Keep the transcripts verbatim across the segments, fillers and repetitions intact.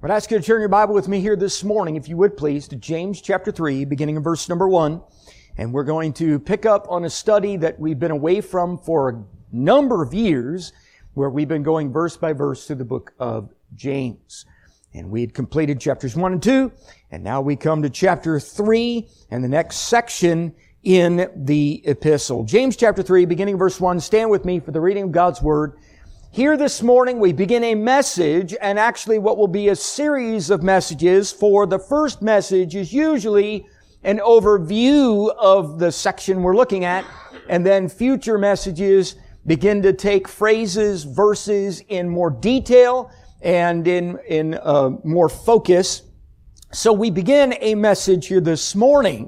I'd ask you to turn your Bible with me here this morning, if you would please, to James chapter three, beginning in verse number one. And we're going to pick up on a study that we've been away from for a number of years, where we've been going verse by verse through the book of James. And we had completed chapters one and two, and now we come to chapter three and the next section in the epistle. James chapter three, beginning verse one. Stand with me for the reading of God's Word. Here this morning we begin a message, and actually what will be a series of messages. For the first message is usually an overview of the section we're looking at, and then future messages begin to take phrases, verses in more detail and in, in uh, more focus. So we begin a message here this morning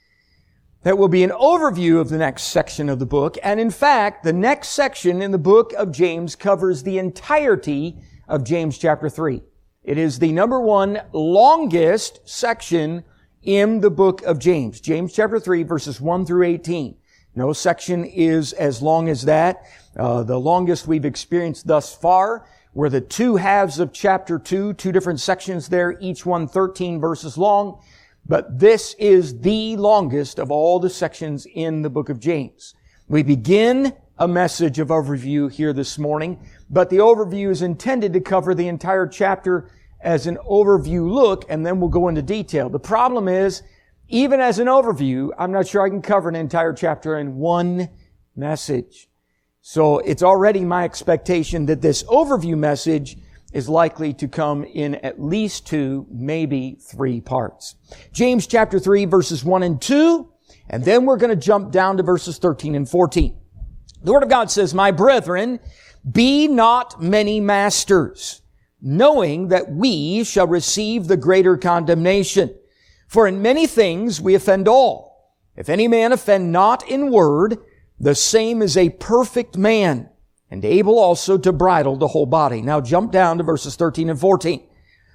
that will be an overview of the next section of the book. And in fact, the next section in the book of James covers the entirety of James chapter three. It is the number one longest section in the book of James. James chapter three, verses one through eighteen. No section is as long as that. Uh, the longest we've experienced thus far were the two halves of chapter two, two different sections there, each one thirteen verses long. But this is the longest of all the sections in the book of James. We begin a message of overview here this morning, but the overview is intended to cover the entire chapter as an overview look, and then we'll go into detail. The problem is, even as an overview, I'm not sure I can cover an entire chapter in one message. So it's already my expectation that this overview message is likely to come in at least two, maybe three parts. James chapter three, verses one and two, and then we're going to jump down to verses thirteen and fourteen. The Word of God says, "My brethren, be not many masters, knowing that we shall receive the greater condemnation. For in many things we offend all. If any man offend not in word, the same is a perfect man, and able also to bridle the whole body." Now jump down to verses thirteen and fourteen.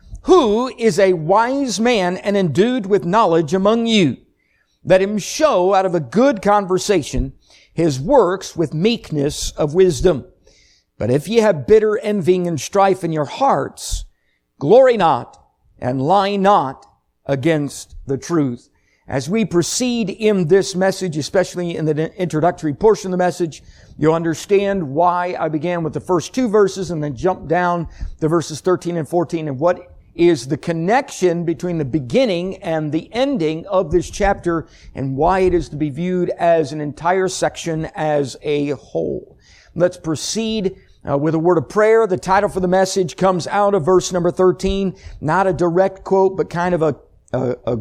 "Who is a wise man and endued with knowledge among you? Let him show out of a good conversation his works with meekness of wisdom. But if ye have bitter envying and strife in your hearts, glory not and lie not against the truth." As we proceed in this message, especially in the introductory portion of the message, you'll understand why I began with the first two verses and then jumped down to verses thirteen and fourteen, and what is the connection between the beginning and the ending of this chapter, and why it is to be viewed as an entire section as a whole. Let's proceed uh, with a word of prayer. The title for the message comes out of verse number thirteen, not a direct quote, but kind of a, a, a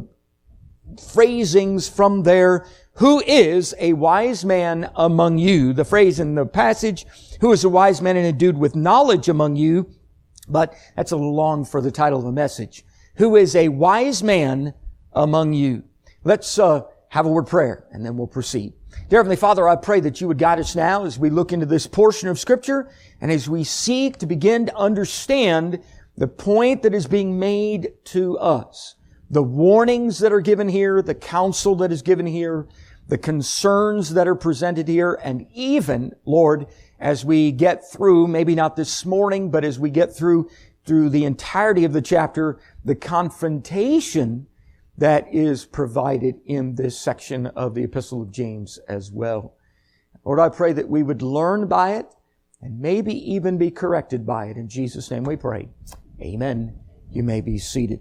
phrasings from there. "Who is a wise man among you?" The phrase in the passage, "Who is a wise man and endued with knowledge among you?" But that's a little long for the title of the message. Who is a wise man among you? Let's uh, have a word of prayer, and then we'll proceed. Dear Heavenly Father, I pray that you would guide us now as we look into this portion of Scripture, and as we seek to begin to understand the point that is being made to us. The warnings that are given here, the counsel that is given here, the concerns that are presented here, and even, Lord, as we get through, maybe not this morning, but as we get through, through the entirety of the chapter, the confrontation that is provided in this section of the Epistle of James as well. Lord, I pray that we would learn by it, and maybe even be corrected by it. In Jesus' name we pray. Amen. You may be seated.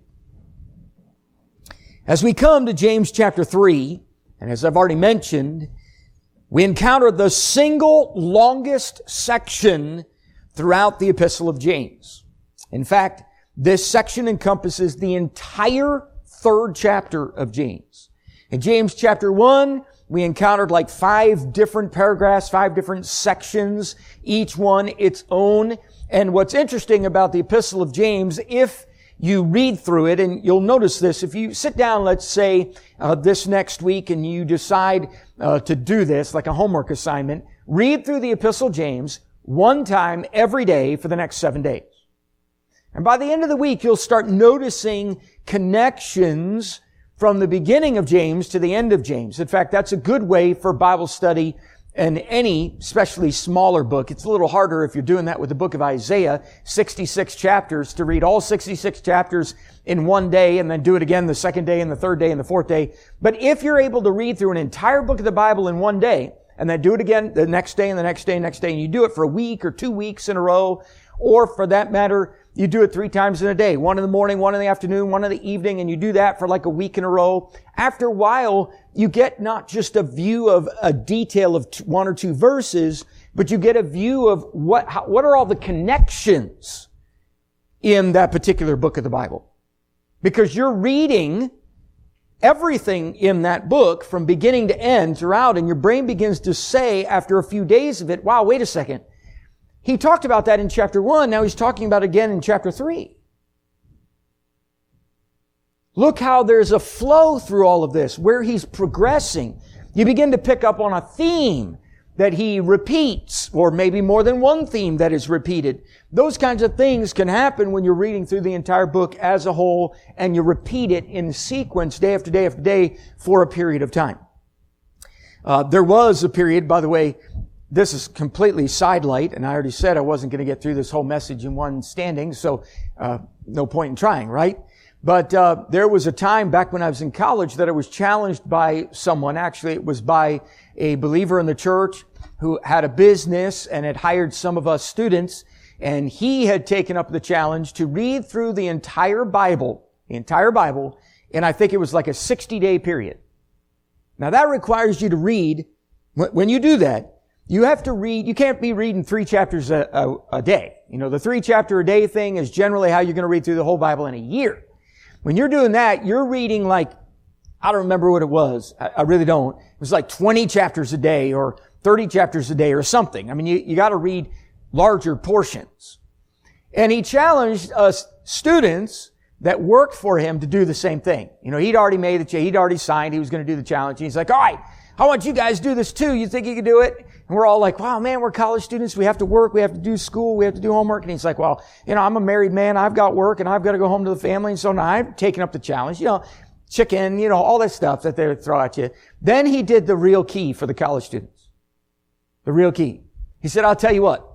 As we come to James chapter three, and as I've already mentioned, we encounter the single longest section throughout the Epistle of James. In fact, this section encompasses the entire third chapter of James. In James chapter one, we encountered like five different paragraphs, five different sections, each one its own. And what's interesting about the Epistle of James, if you read through it, and you'll notice this, if you sit down, let's say, uh, this next week, and you decide uh, to do this, like a homework assignment, read through the Epistle of James one time every day for the next seven days. And by the end of the week, you'll start noticing connections from the beginning of James to the end of James. In fact, that's a good way for Bible study in any, especially smaller book. It's a little harder if you're doing that with the book of Isaiah, sixty-six chapters, to read all sixty-six chapters in one day and then do it again the second day and the third day and the fourth day. But if you're able to read through an entire book of the Bible in one day and then do it again the next day and the next day and the next day, and you do it for a week or two weeks in a row, or for that matter, you do it three times in a day, one in the morning, one in the afternoon, one in the evening, and you do that for like a week in a row. After a while, you get not just a view of a detail of one or two verses, but you get a view of what, how, what are all the connections in that particular book of the Bible. Because you're reading everything in that book from beginning to end throughout, and your brain begins to say after a few days of it, wow, wait a second. He talked about that in chapter one. Now he's talking about it again in chapter three. Look how there's a flow through all of this, where he's progressing. You begin to pick up on a theme that he repeats, or maybe more than one theme that is repeated. Those kinds of things can happen when you're reading through the entire book as a whole, and you repeat it in sequence day after day after day for a period of time. Uh, there was a period, by the way, this is completely sidelight, and I already said I wasn't going to get through this whole message in one standing, so uh, no point in trying, right? But uh, there was a time back when I was in college that I was challenged by someone. Actually, it was by a believer in the church who had a business and had hired some of us students, and he had taken up the challenge to read through the entire Bible, the entire Bible, and I think it was like a sixty-day period. Now that requires you to read, when you do that, you have to read, you can't be reading three chapters a, a, a day. You know, the three chapter a day thing is generally how you're going to read through the whole Bible in a year. When you're doing that, you're reading like, I don't remember what it was. I, I really don't. It was like twenty chapters a day or thirty chapters a day or something. I mean, you, you got to read larger portions. And he challenged us students that worked for him to do the same thing. You know, he'd already made the, he'd already signed, he was going to do the challenge. And he's like, all right, I want you guys to do this too. You think you can do it? And we're all like, wow, man, we're college students. We have to work. We have to do school. We have to do homework. And he's like, well, you know, I'm a married man. I've got work and I've got to go home to the family. And so now I've taken up the challenge, you know, chicken, you know, all that stuff that they throw at you. Then he did the real key for the college students. The real key. He said, I'll tell you what.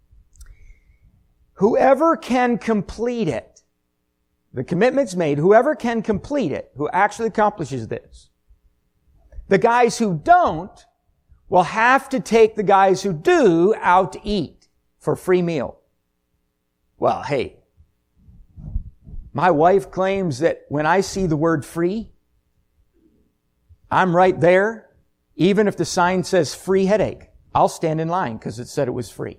Whoever can complete it, the commitment's made, whoever can complete it, who actually accomplishes this, the guys who don't will have to take the guys who do out to eat for a free meal. Well, hey, my wife claims that when I see the word free, I'm right there. Even if the sign says free headache, I'll stand in line because it said it was free.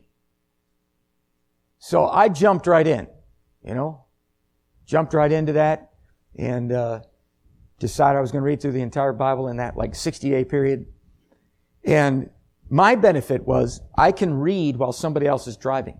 So I jumped right in, you know, jumped right into that and uh, decided I was going to read through the entire Bible in that like sixty-day period. And my benefit was I can read while somebody else is driving.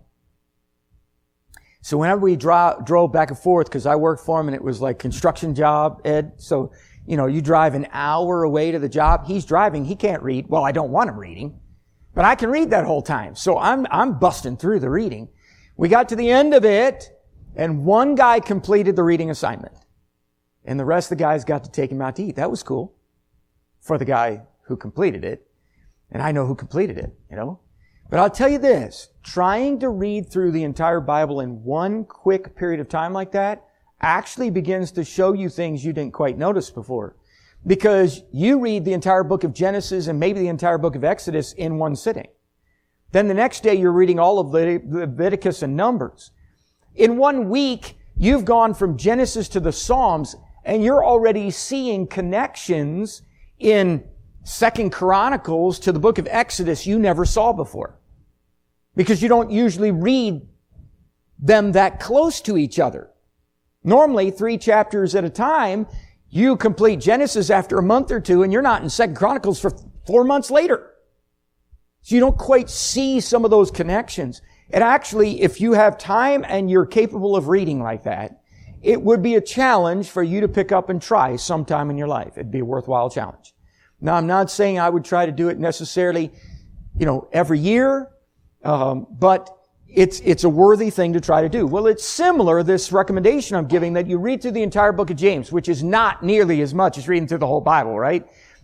So whenever we dro- drove back and forth, because I worked for him and it was like construction job, Ed. So, you know, you drive an hour away to the job. He's driving. He can't read. Well, I don't want him reading, but I can read that whole time. So I'm, I'm busting through the reading. We got to the end of it and one guy completed the reading assignment and the rest of the guys got to take him out to eat. That was cool for the guy who completed it. And I know who completed it, you know. But I'll tell you this, trying to read through the entire Bible in one quick period of time like that actually begins to show you things you didn't quite notice before. Because you read the entire book of Genesis and maybe the entire book of Exodus in one sitting. Then the next day you're reading all of Leviticus and Numbers. In one week, you've gone from Genesis to the Psalms and you're already seeing connections in Second Chronicles to the book of Exodus you never saw before. Because you don't usually read them that close to each other. Normally, three chapters at a time, you complete Genesis after a month or two and you're not in Second Chronicles for four months later. So you don't quite see some of those connections. And actually, if you have time and you're capable of reading like that, it would be a challenge for you to pick up and try sometime in your life. It'd be a worthwhile challenge. Now, I'm not saying I would try to do it necessarily, you know, every year, um, but it's it's a worthy thing to try to do. Well, it's similar, this recommendation I'm giving, that you read through the entire book of James, which is not nearly as much as reading through the whole Bible, right?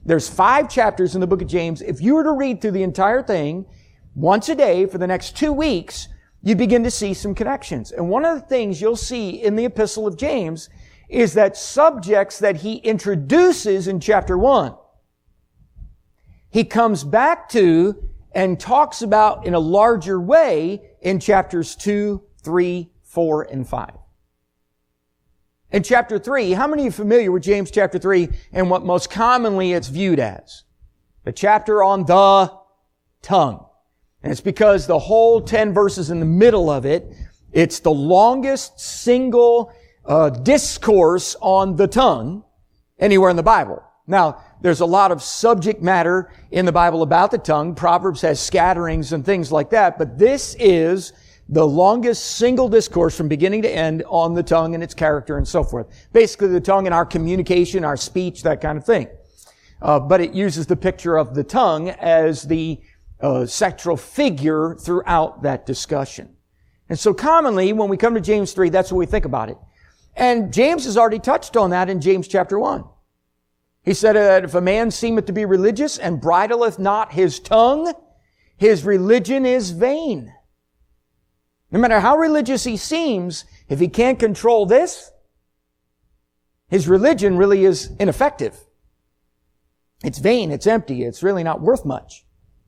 There's five chapters in the book of James. If you were to read through the entire thing once a day for the next two weeks, you begin to see some connections. And one of the things you'll see in the epistle of James is that subjects that he introduces in chapter one, he comes back to and talks about in a larger way in chapters two, three, four, and five. In chapter three, how many are familiar with James chapter three and what most commonly it's viewed as? The chapter on the tongue. And it's because the whole ten verses in the middle of it, it's the longest single uh, discourse on the tongue anywhere in the Bible. Now, there's a lot of subject matter in the Bible about the tongue. Proverbs has scatterings and things like that, but this is the longest single discourse from beginning to end on the tongue and its character and so forth. Basically, the tongue and our communication, our speech, that kind of thing. Uh, but it uses the picture of the tongue as the uh, central figure throughout that discussion. And so commonly, when we come to James three, that's what we think about it. And James has already touched on that in James chapter one. He said that if a man seemeth to be religious and bridleth not his tongue, his religion is vain. No matter how religious he seems, if he can't control this, his religion really is ineffective. It's vain, it's empty, it's really not worth much.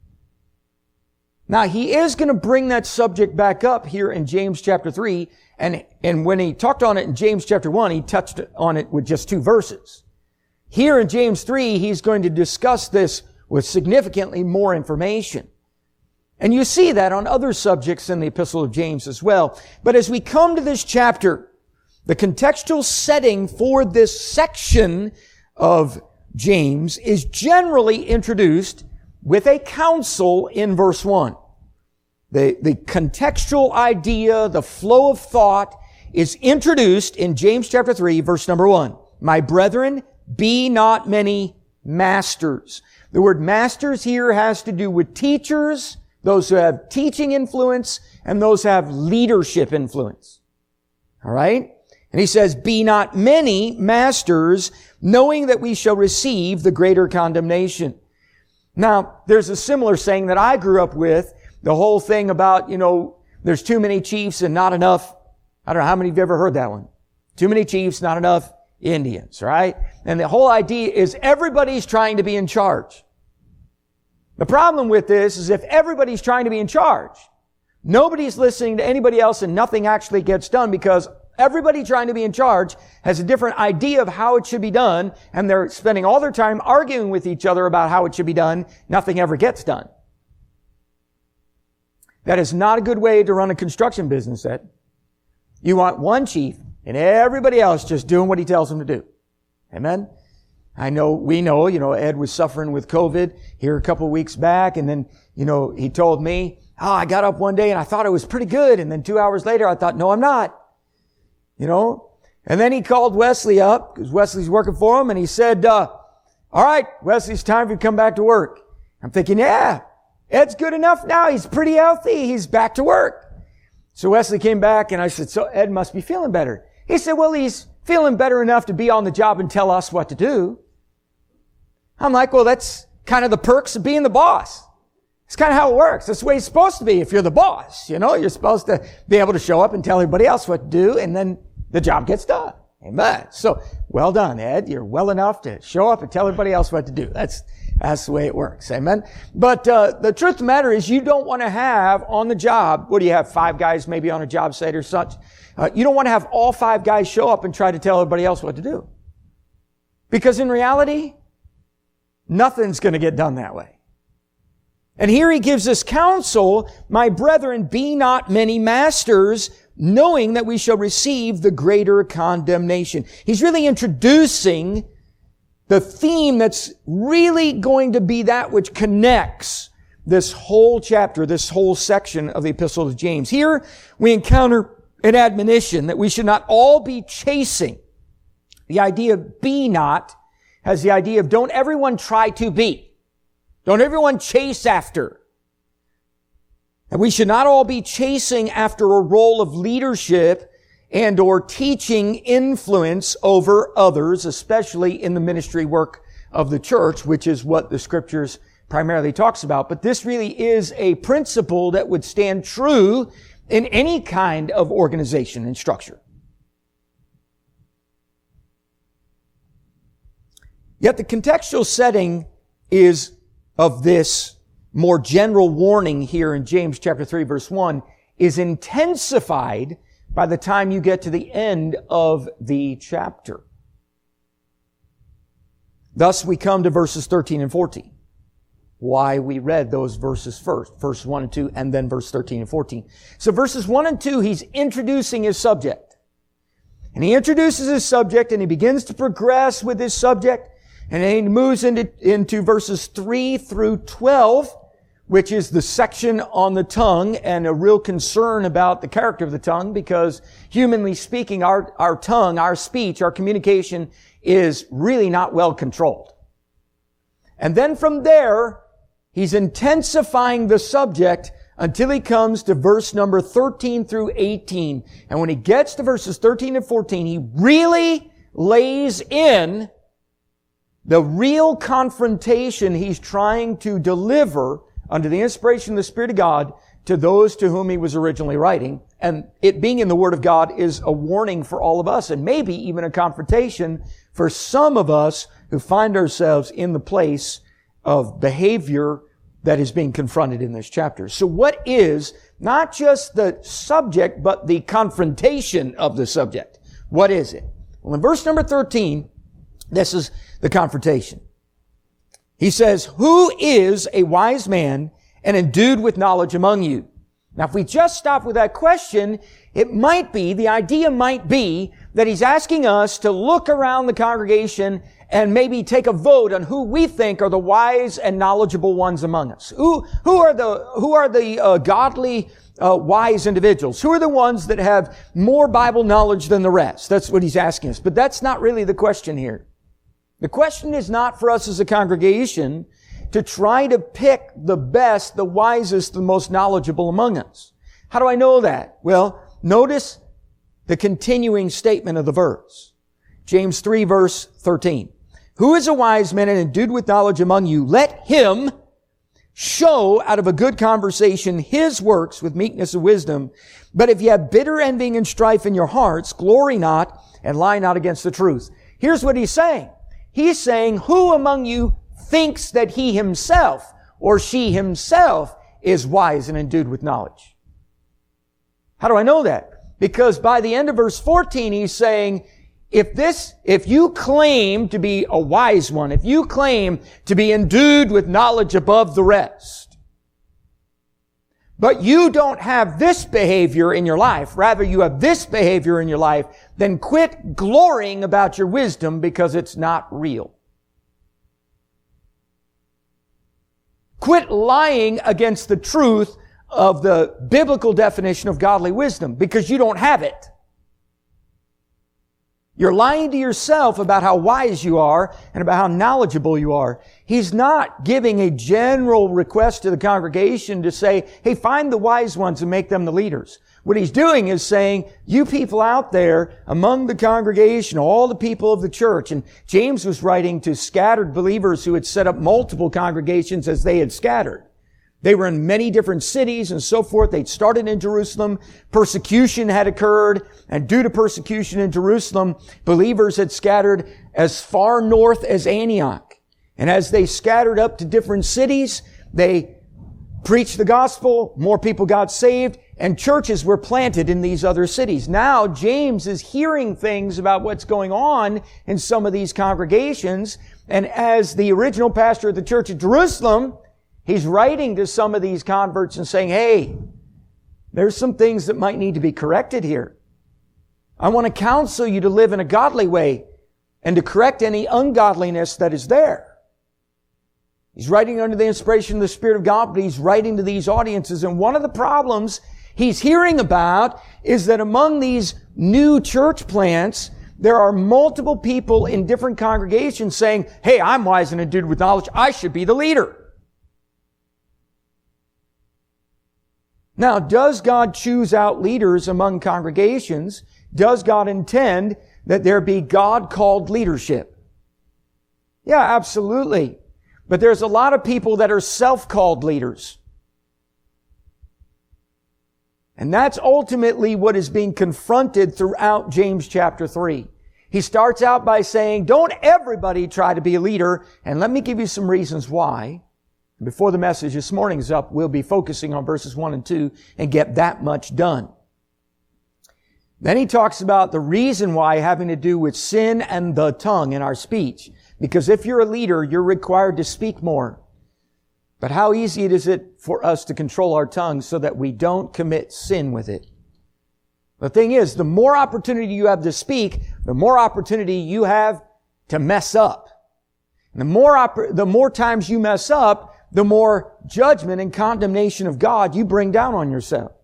Now, he is going to bring that subject back up here in James chapter three, and, and when he talked on it in James chapter one, he touched on it with just two verses. Here in James three, he's going to discuss this with significantly more information. And you see that on other subjects in the Epistle of James as well. But as we come to this chapter, the contextual setting for this section of James is generally introduced with a counsel in verse one. The, the contextual idea, the flow of thought is introduced in James chapter three, verse number one. My brethren, be not many masters. The word masters here has to do with teachers, those who have teaching influence, and those who have leadership influence. All right? And he says, be not many masters, knowing that we shall receive the greater condemnation. Now, there's a similar saying that I grew up with, the whole thing about, you know, there's too many chiefs and not enough. I don't know how many of you have ever heard that one. Too many chiefs, not enough Indians, right? And the whole idea is everybody's trying to be in charge. The problem with this is if everybody's trying to be in charge, nobody's listening to anybody else and nothing actually gets done because everybody trying to be in charge has a different idea of how it should be done, and they're spending all their time arguing with each other about how it should be done. Nothing ever gets done. That is not a good way to run a construction business, Ed. You want one chief and everybody else just doing what he tells them to do. Amen? I know, we know, you know, Ed was suffering with COVID here a couple of weeks back, and then, you know, he told me, oh, I got up one day and I thought it was pretty good, and then two hours later I thought, no, I'm not. You know? And then he called Wesley up, because Wesley's working for him, and he said, uh, all right, Wesley, it's time for you to come back to work. I'm thinking, yeah, Ed's good enough now. He's pretty healthy. He's back to work. So Wesley came back, and I said, so Ed must be feeling better. He said, well, he's feeling better enough to be on the job and tell us what to do. I'm like, well, that's kind of the perks of being the boss. It's kind of how it works. That's the way it's supposed to be if you're the boss. You know, you're supposed to be able to show up and tell everybody else what to do, and then the job gets done. Amen. So, well done, Ed. You're well enough to show up and tell everybody else what to do. That's that's the way it works. Amen. But uh, the truth of the matter is you don't want to have on the job, what do you have, five guys maybe on a job site or such? Uh, you don't want to have all five guys show up and try to tell everybody else what to do. Because in reality, nothing's going to get done that way. And here he gives us counsel, my brethren, be not many masters, knowing that we shall receive the greater condemnation. He's really introducing the theme that's really going to be that which connects this whole chapter, this whole section of the Epistle of James. Here we encounter an admonition that we should not all be chasing. The idea of be not has the idea of don't everyone try to be. Don't everyone chase after. And we should not all be chasing after a role of leadership and or teaching influence over others, especially in the ministry work of the church, which is what the scriptures primarily talks about. But this really is a principle that would stand true in any kind of organization and structure. Yet the contextual setting is of this more general warning here in James chapter three verse one is intensified by the time you get to the end of the chapter. Thus we come to verses thirteen and fourteen. Why we read those verses first, verse one and two, and then verse thirteen and fourteen. So verses one and two, he's introducing his subject. And he introduces his subject and he begins to progress with his subject. And then he moves into, into verses three through twelve, which is the section on the tongue and a real concern about the character of the tongue, because humanly speaking, our, our tongue, our speech, our communication is really not well controlled. And then from there, he's intensifying the subject until he comes to verse number thirteen through eighteen. And when he gets to verses thirteen and fourteen, he really lays in the real confrontation he's trying to deliver under the inspiration of the Spirit of God to those to whom he was originally writing. And it being in the Word of God is a warning for all of us, and maybe even a confrontation for some of us who find ourselves in the place of behavior that is being confronted in this chapter. So what is not just the subject, but the confrontation of the subject? What is it? Well, in verse number thirteen, this is the confrontation. He says, "Who is a wise man and endued with knowledge among you?" Now, if we just stop with that question, it might be, the idea might be that he's asking us to look around the congregation and maybe take a vote on who we think are the wise and knowledgeable ones among us. Who, who are the, who are the uh, godly, uh, wise individuals? Who are the ones that have more Bible knowledge than the rest? That's what he's asking us. But that's not really the question here. The question is not for us as a congregation to try to pick the best, the wisest, the most knowledgeable among us. How do I know that? Well, notice the continuing statement of the verse. James three verse thirteen. "Who is a wise man and endued with knowledge among you? Let him show out of a good conversation his works with meekness and wisdom. But if you have bitter envying and strife in your hearts, glory not and lie not against the truth." Here's what he's saying. He's saying, who among you thinks that he himself or she himself is wise and endued with knowledge? How do I know that? Because by the end of verse fourteen, he's saying, if this, if you claim to be a wise one, if you claim to be endued with knowledge above the rest, but you don't have this behavior in your life, rather you have this behavior in your life, then quit glorying about your wisdom because it's not real. Quit lying against the truth of the biblical definition of godly wisdom because you don't have it. You're lying to yourself about how wise you are and about how knowledgeable you are. He's not giving a general request to the congregation to say, hey, find the wise ones and make them the leaders. What he's doing is saying, you people out there among the congregation, all the people of the church, and James was writing to scattered believers who had set up multiple congregations as they had scattered. They were in many different cities and so forth. They'd started in Jerusalem. Persecution had occurred. And due to persecution in Jerusalem, believers had scattered as far north as Antioch. And as they scattered up to different cities, they preached the gospel. More people got saved. And churches were planted in these other cities. Now, James is hearing things about what's going on in some of these congregations. And as the original pastor of the church at Jerusalem, he's writing to some of these converts and saying, hey, there's some things that might need to be corrected here. I want to counsel you to live in a godly way and to correct any ungodliness that is there. He's writing under the inspiration of the Spirit of God, but he's writing to these audiences. And one of the problems he's hearing about is that among these new church plants, there are multiple people in different congregations saying, hey, I'm wise and endued with knowledge. I should be the leader. Now, does God choose out leaders among congregations? Does God intend that there be God-called leadership? Yeah, absolutely. But there's a lot of people that are self-called leaders. And that's ultimately what is being confronted throughout James chapter three. He starts out by saying, don't everybody try to be a leader. And let me give you some reasons why. Before the message this morning is up, we'll be focusing on verses one and two and get that much done. Then he talks about the reason why having to do with sin and the tongue in our speech. Because if you're a leader, you're required to speak more. But how easy is it for us to control our tongue so that we don't commit sin with it? The thing is, the more opportunity you have to speak, the more opportunity you have to mess up. And the more oppor- the more times you mess up, the more judgment and condemnation of God you bring down on yourself.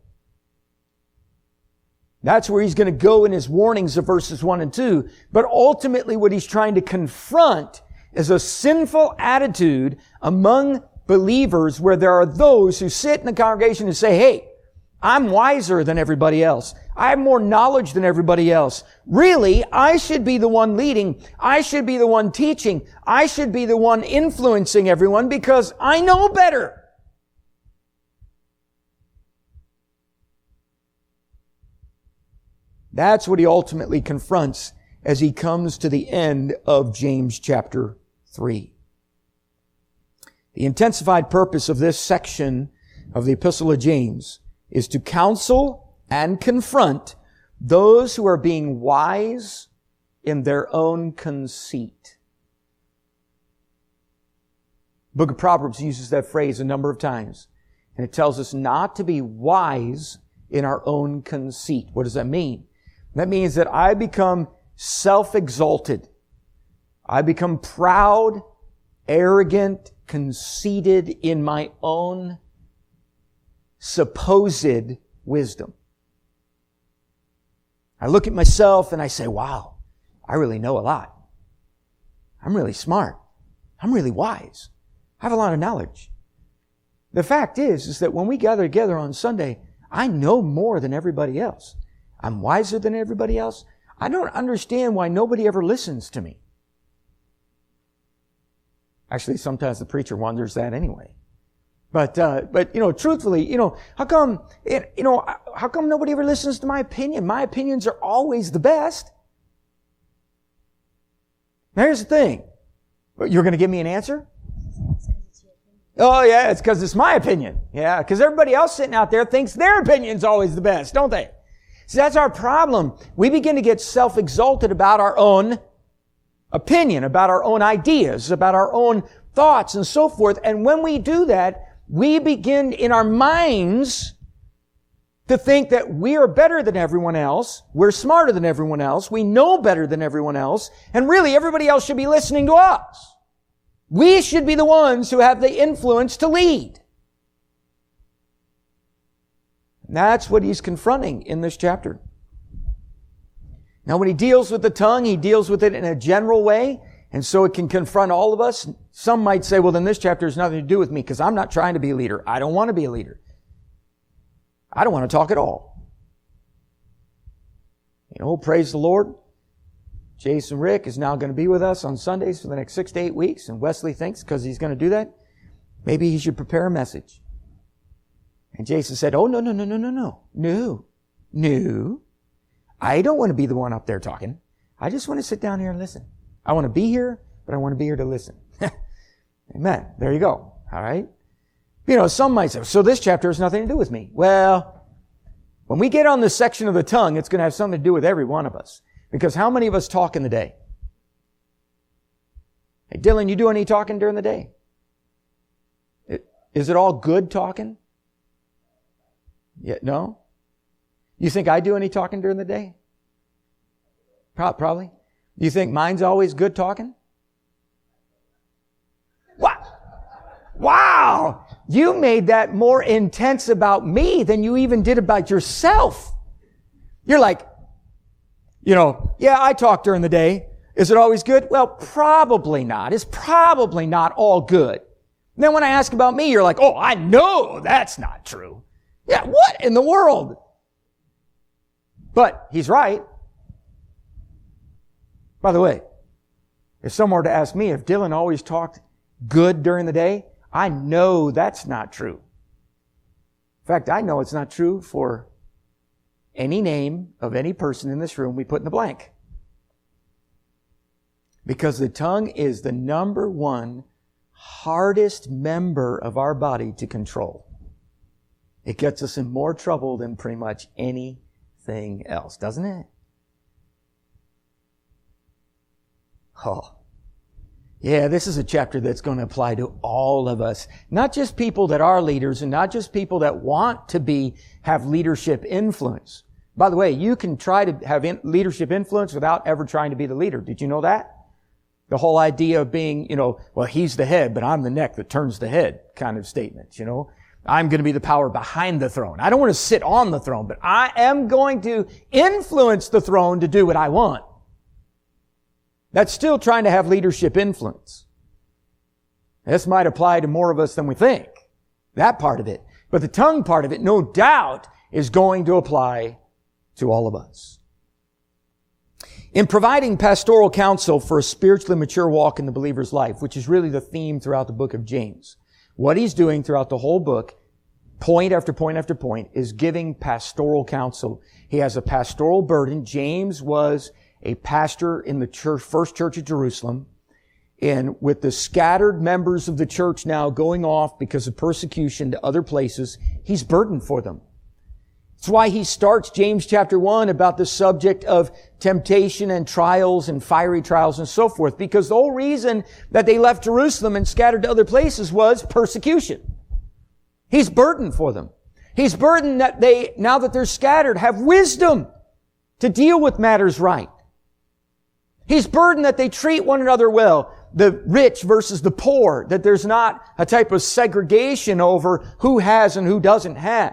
That's where he's going to go in his warnings of verses one and two. But ultimately what he's trying to confront is a sinful attitude among believers where there are those who sit in the congregation and say, hey, I'm wiser than everybody else. I have more knowledge than everybody else. Really, I should be the one leading. I should be the one teaching. I should be the one influencing everyone because I know better. That's what he ultimately confronts as he comes to the end of James chapter three. The intensified purpose of this section of the Epistle of James is to counsel and confront those who are being wise in their own conceit. The book of Proverbs uses that phrase a number of times, and it tells us not to be wise in our own conceit. What does that mean? That means that I become self-exalted. I become proud, arrogant, conceited in my own supposed wisdom. I look at myself and I say, wow, I really know a lot. I'm really smart. I'm really wise. I have a lot of knowledge. The fact is, is that when we gather together on Sunday, I know more than everybody else. I'm wiser than everybody else. I don't understand why nobody ever listens to me. Actually, sometimes the preacher wonders that anyway. But, uh, but, you know, truthfully, you know, how come, it, you know, how come nobody ever listens to my opinion? My opinions are always the best. Now here's the thing. You're going to give me an answer? Oh yeah, it's because it's my opinion. Yeah, because everybody else sitting out there thinks their opinion's always the best, don't they? See, that's our problem. We begin to get self-exalted about our own opinion, about our own ideas, about our own thoughts and so forth. And when we do that, we begin in our minds to think that we are better than everyone else. We're smarter than everyone else. We know better than everyone else. And really, everybody else should be listening to us. We should be the ones who have the influence to lead. And that's what he's confronting in this chapter. Now, when he deals with the tongue, he deals with it in a general way. And so it can confront all of us. Some might say, well, then this chapter has nothing to do with me because I'm not trying to be a leader. I don't want to be a leader. I don't want to talk at all. You know, praise the Lord. Jason Rick is now going to be with us on Sundays for the next six to eight weeks. And Wesley thinks because he's going to do that, maybe he should prepare a message. And Jason said, oh, no, no, no, no, no, no. No. No. I don't want to be the one up there talking. I just want to sit down here and listen. I want to be here, but I want to be here to listen. Amen. There you go. All right. You know, some might say, so this chapter has nothing to do with me. Well, when we get on this section of the tongue, it's going to have something to do with every one of us. Because how many of us talk in the day? Hey, Dylan, you do any talking during the day? Is it all good talking? Yeah, no? You think I do any talking during the day? Pro- probably. You think mine's always good talking? What? Wow! You made that more intense about me than you even did about yourself. You're like, you know, yeah, I talk during the day. Is it always good? Well, probably not. It's probably not all good. And then when I ask about me, you're like, oh, I know that's not true. Yeah, what in the world? But he's right. By the way, If someone were to ask me if Dylan always talked good during the day, I know that's not true. In fact, I know it's not true for any name of any person in this room we put in the blank. Because the tongue is the number one hardest member of our body to control. It gets us in more trouble than pretty much anything else, doesn't it? Oh. Yeah, this is a chapter that's going to apply to all of us. Not just people that are leaders and not just people that want to be, have leadership influence. By the way, you can try to have in, leadership influence without ever trying to be the leader. Did you know that? The whole idea of being, you know, well, he's the head, but I'm the neck that turns the head kind of statement, you know. I'm going to be the power behind the throne. I don't want to sit on the throne, but I am going to influence the throne to do what I want. That's still trying to have leadership influence. This might apply to more of us than we think. That part of it. But the tongue part of it, no doubt, is going to apply to all of us. In providing pastoral counsel for a spiritually mature walk in the believer's life, which is really the theme throughout the book of James, what he's doing throughout the whole book, point after point after point, is giving pastoral counsel. He has a pastoral burden. James was a pastor in the church, first church of Jerusalem. And with the scattered members of the church now going off because of persecution to other places, he's burdened for them. That's why he starts James chapter one about the subject of temptation and trials and fiery trials and so forth. Because the whole reason that they left Jerusalem and scattered to other places was persecution. He's burdened for them. He's burdened that they, now that they're scattered, have wisdom to deal with matters right. He's burdened that they treat one another well. The rich versus the poor. That there's not a type of segregation over who has and who doesn't have.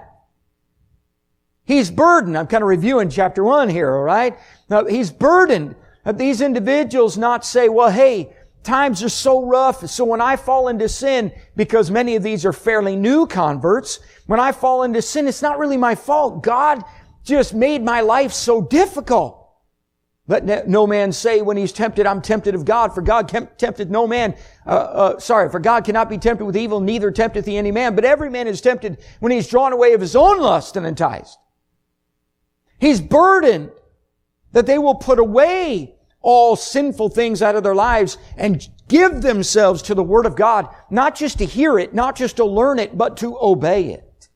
He's burdened. I'm kind of reviewing chapter one here, all right? Now, he's burdened that these individuals not say, well, hey, times are so rough, so when I fall into sin, because many of these are fairly new converts, when I fall into sin, it's not really my fault. God just made my life so difficult. Let no man say when he's tempted, I'm tempted of God, for God tempted no man, uh, uh, sorry, for God cannot be tempted with evil, neither tempteth he any man, but every man is tempted when he's drawn away of his own lust and enticed. He's burdened that they will put away all sinful things out of their lives and give themselves to the Word of God, not just to hear it, not just to learn it, but to obey it.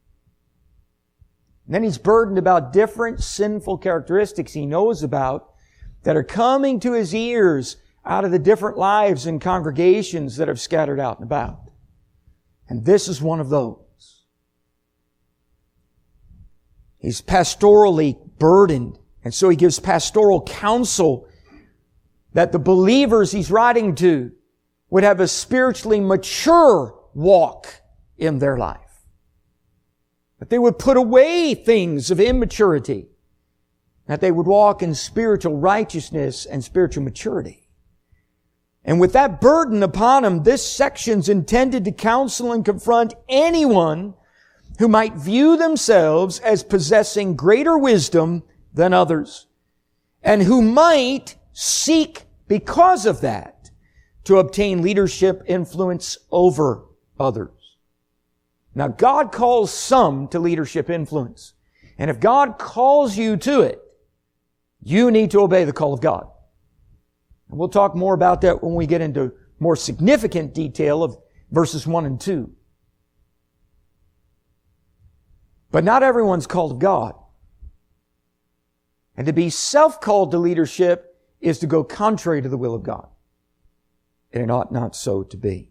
And then he's burdened about different sinful characteristics he knows about that are coming to his ears out of the different lives and congregations that have scattered out and about. And this is one of those. He's pastorally burdened. And so he gives pastoral counsel that the believers he's writing to would have a spiritually mature walk in their life. That they would put away things of immaturity. That they would walk in spiritual righteousness and spiritual maturity. And with that burden upon them, this section's intended to counsel and confront anyone who might view themselves as possessing greater wisdom than others, and who might seek, because of that, to obtain leadership influence over others. Now, God calls some to leadership influence. And if God calls you to it, you need to obey the call of God. And we'll talk more about that when we get into more significant detail of verses one and two. But not everyone's called of God. And to be self-called to leadership is to go contrary to the will of God. And it ought not so to be.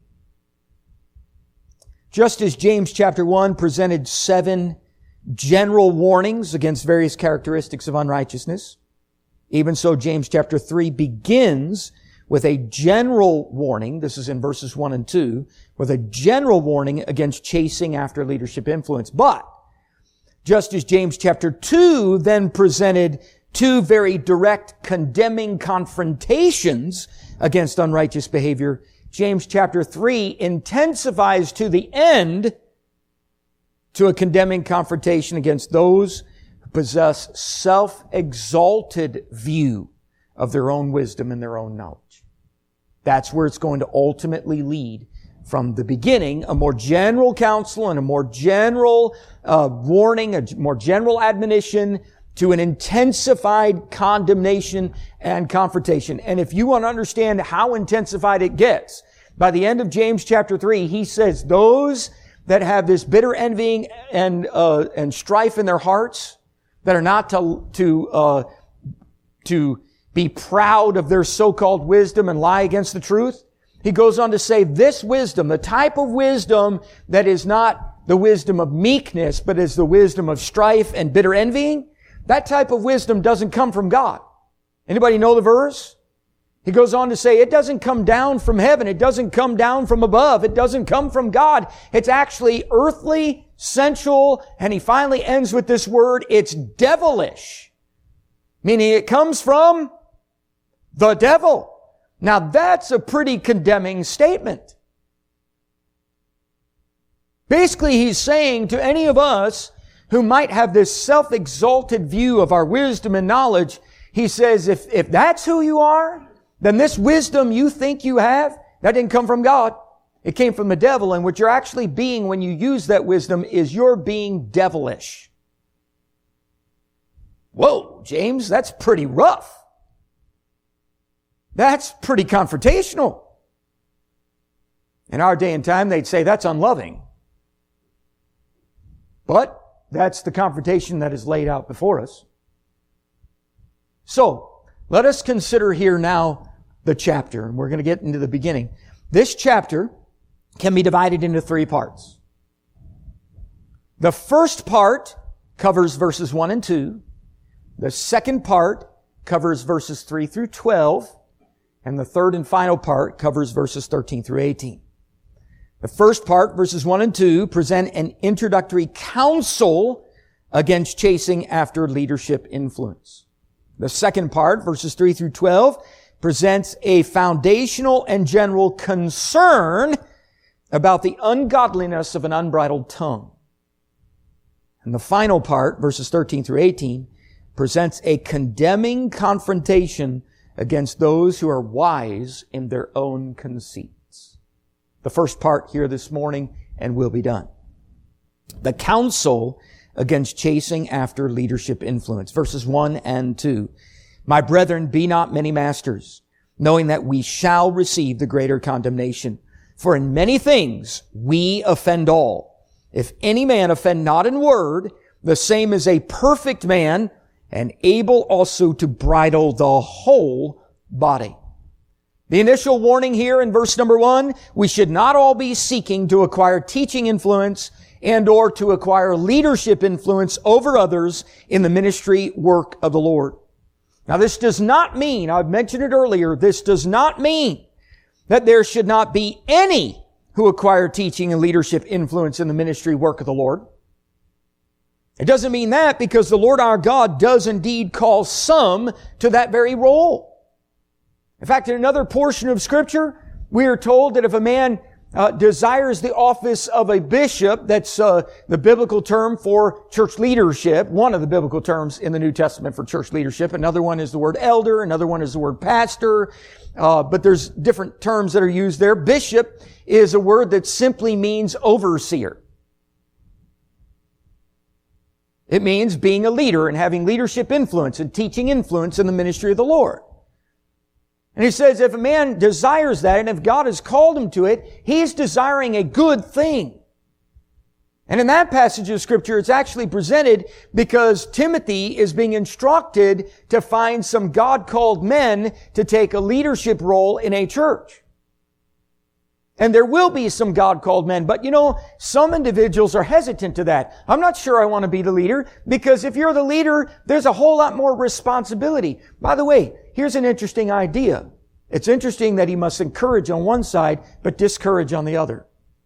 Just as James chapter one presented seven general warnings against various characteristics of unrighteousness, even so James chapter three begins with a general warning, this is in verses one and two, with a general warning against chasing after leadership influence. But just as James chapter two then presented two very direct condemning confrontations against unrighteous behavior, James chapter three intensifies to the end to a condemning confrontation against those who possess self-exalted view of their own wisdom and their own knowledge. That's where it's going to ultimately lead. From the beginning, a more general counsel and a more general uh, warning, a more general admonition, to an intensified condemnation and confrontation. And if you want to understand how intensified it gets, by the end of James chapter three, he says those that have this bitter envying and uh, and strife in their hearts, that are not to to uh, to be proud of their so-called wisdom and lie against the truth. He goes on to say this wisdom, the type of wisdom that is not the wisdom of meekness, but is the wisdom of strife and bitter envying, that type of wisdom doesn't come from God. Anybody know the verse? He goes on to say it doesn't come down from heaven. It doesn't come down from above. It doesn't come from God. It's actually earthly, sensual, and he finally ends with this word, it's devilish. Meaning it comes from the devil. Now that's a pretty condemning statement. Basically, he's saying to any of us who might have this self-exalted view of our wisdom and knowledge, he says, if, if that's who you are, then this wisdom you think you have, that didn't come from God. It came from the devil, and what you're actually being when you use that wisdom is you're being devilish. Whoa, James, that's pretty rough. That's pretty confrontational. In our day and time, they'd say that's unloving. But that's the confrontation that is laid out before us. So, let us consider here now the chapter, and we're going to get into the beginning. This chapter can be divided into three parts. The first part covers verses one and two. The second part covers verses three through twelve. And the third and final part covers verses thirteen through eighteen. The first part, verses one and two, present an introductory counsel against chasing after leadership influence. The second part, verses three through twelve, presents a foundational and general concern about the ungodliness of an unbridled tongue. And the final part, verses thirteen through eighteen, presents a condemning confrontation against those who are wise in their own conceits. The first part here this morning, and we'll be done. The counsel against chasing after leadership influence. Verses one and two. My brethren, be not many masters, knowing that we shall receive the greater condemnation. For in many things we offend all. If any man offend not in word, the same is a perfect man, and able also to bridle the whole body. The initial warning here in verse number one, we should not all be seeking to acquire teaching influence and or to acquire leadership influence over others in the ministry work of the Lord. Now this does not mean, I've mentioned it earlier, this does not mean that there should not be any who acquire teaching and leadership influence in the ministry work of the Lord. It doesn't mean that, because the Lord our God does indeed call some to that very role. In fact, in another portion of Scripture, we are told that if a man uh, desires the office of a bishop, that's uh, the biblical term for church leadership, one of the biblical terms in the New Testament for church leadership. Another one is the word elder, another one is the word pastor, uh, but there's different terms that are used there. Bishop is a word that simply means overseer. It means being a leader and having leadership influence and teaching influence in the ministry of the Lord. And he says if a man desires that, and if God has called him to it, he's desiring a good thing. And in that passage of Scripture, it's actually presented because Timothy is being instructed to find some God-called men to take a leadership role in a church. And there will be some God-called men. But you know, some individuals are hesitant to that. I'm not sure I want to be the leader, because if you're the leader, there's a whole lot more responsibility. By the way, here's an interesting idea. It's interesting that he must encourage on one side, but discourage on the other.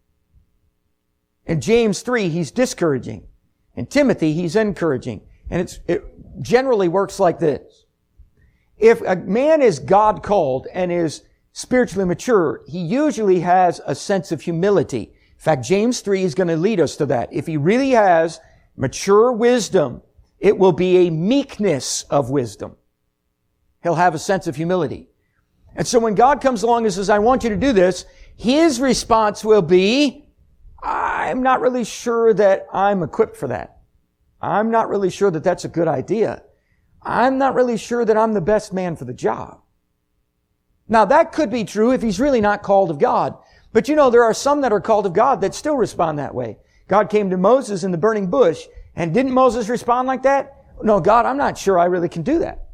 In James three, he's discouraging. In Timothy, he's encouraging. And it's, it generally works like this. If a man is God-called and is spiritually mature, he usually has a sense of humility. In fact, James three is going to lead us to that. If he really has mature wisdom, it will be a meekness of wisdom. He'll have a sense of humility. And so when God comes along and says, I want you to do this, His response will be, I'm not really sure that I'm equipped for that. I'm not really sure that that's a good idea. I'm not really sure that I'm the best man for the job. Now that could be true if he's really not called of God. But you know, there are some that are called of God that still respond that way. God came to Moses in the burning bush, and didn't Moses respond like that? No, God, I'm not sure I really can do that.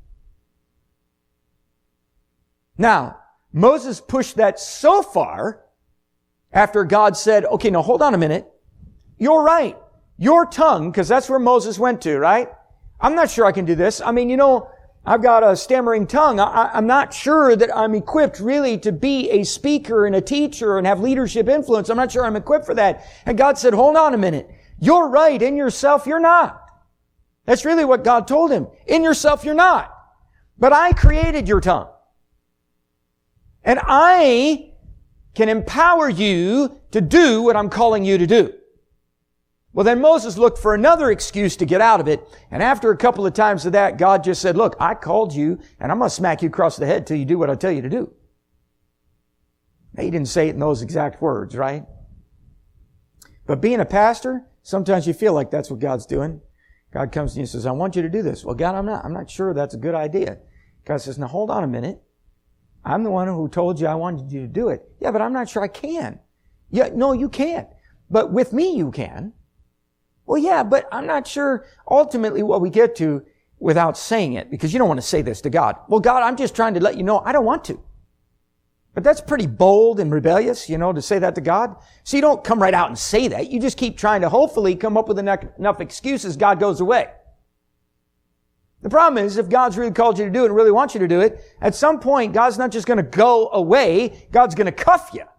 Now, Moses pushed that so far after God said, okay, now hold on a minute. You're right. Your tongue, because that's where Moses went to, right? I'm not sure I can do this. I mean, you know, I've got a stammering tongue. I, I'm not sure that I'm equipped really to be a speaker and a teacher and have leadership influence. I'm not sure I'm equipped for that. And God said, hold on a minute. You're right. In yourself, you're not. That's really what God told him. In yourself, you're not. But I created your tongue. And I can empower you to do what I'm calling you to do. Well, then Moses looked for another excuse to get out of it. And after a couple of times of that, God just said, look, I called you and I'm going to smack you across the head till you do what I tell you to do. Now, he didn't say it in those exact words, right? But being a pastor, sometimes you feel like that's what God's doing. God comes to you and says, I want you to do this. Well, God, I'm not, I'm not sure that's a good idea. God says, now hold on a minute. I'm the one who told you I wanted you to do it. Yeah, but I'm not sure I can. Yeah, no, you can't. But with me, you can. Well, yeah, but I'm not sure ultimately what we get to without saying it, because you don't want to say this to God. Well, God, I'm just trying to let you know I don't want to. But that's pretty bold and rebellious, you know, to say that to God. So you don't come right out and say that. You just keep trying to hopefully come up with enough, enough excuses, God goes away. The problem is, if God's really called you to do it and really wants you to do it, at some point, God's not just going to go away, God's going to cuff you.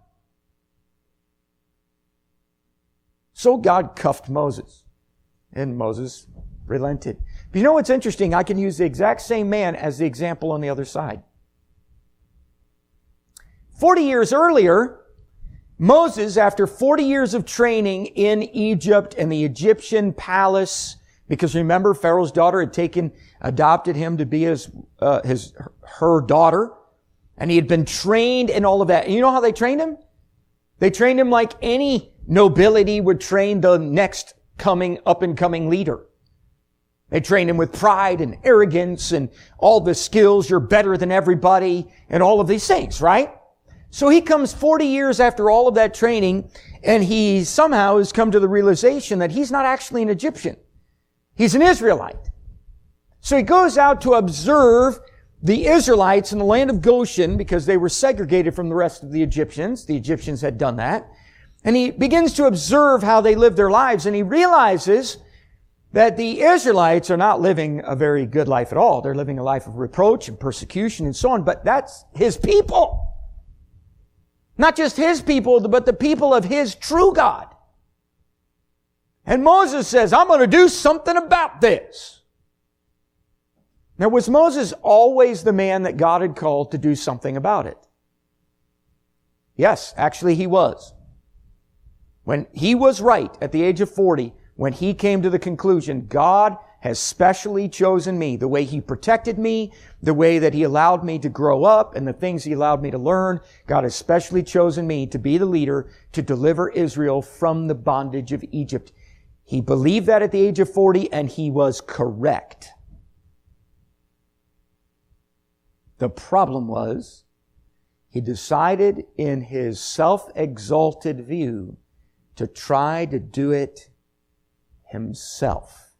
So God cuffed Moses, and Moses relented. But you know what's interesting? I can use the exact same man as the example on the other side. Forty years earlier, Moses, after forty years of training in Egypt and the Egyptian palace, because remember, Pharaoh's daughter had taken, adopted him to be his, uh, his, her daughter, and he had been trained in all of that. And you know how they trained him? They trained him like any nobility would train the next coming, up and coming leader. They trained him with pride and arrogance and all the skills. You're better than everybody and all of these things, right? So he comes forty years after all of that training, and he somehow has come to the realization that he's not actually an Egyptian. He's an Israelite. So he goes out to observe the Israelites in the land of Goshen, because they were segregated from the rest of the Egyptians. The Egyptians had done that. And he begins to observe how they live their lives, and he realizes that the Israelites are not living a very good life at all. They're living a life of reproach and persecution and so on, but that's his people. Not just his people, but the people of his true God. And Moses says, I'm going to do something about this. Now, was Moses always the man that God had called to do something about it? Yes, actually he was. When he was right at the age of forty, when he came to the conclusion, God has specially chosen me, the way he protected me, the way that he allowed me to grow up, and the things he allowed me to learn, God has specially chosen me to be the leader to deliver Israel from the bondage of Egypt. He believed that at the age of forty, and he was correct. The problem was, he decided in his self-exalted view to try to do it himself.